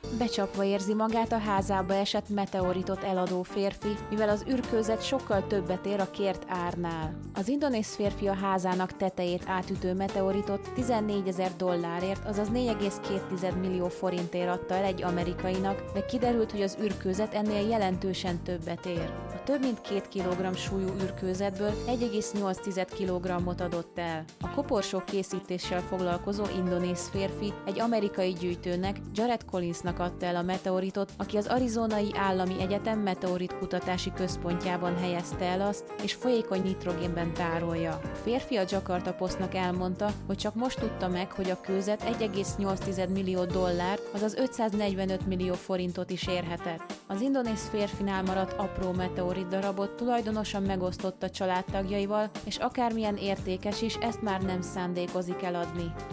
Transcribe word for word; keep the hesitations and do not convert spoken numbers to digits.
Becsapva érzi magát a házába esett meteoritot eladó férfi, mivel az ürkőzet sokkal többet ér a kért árnál. Az indonéz férfi a házának tetejét átütő meteoritot tizennégyezer dollárért, azaz négy egész két millió forintért adta el egy amerikainak, de kiderült, hogy az ürkőzet ennél jelentősen többet ér. A több mint két kilogramm súlyú ürkőzetből egy egész nyolc kilogrammot adott el. A koporsó készítéssel foglalkozó indonéz férfi egy amerikai gyűjtőnek, Jared Collinsnak adta el a meteoritot, aki az Arizonai Állami Egyetem Meteorit Kutatási Központjában helyezte el azt, és folyékony nitrogénben tárolja. A férfi a Jakarta Postnak elmondta, hogy csak most tudta meg, hogy a kőzet egy egész nyolc millió dollár, azaz ötszáznegyvenöt millió forintot is érhetett. Az indonéz férfinál maradt apró meteorit darabot tulajdonosan megosztotta családtagjaival, és akármilyen értékes is, ezt már nem szándékozik eladni.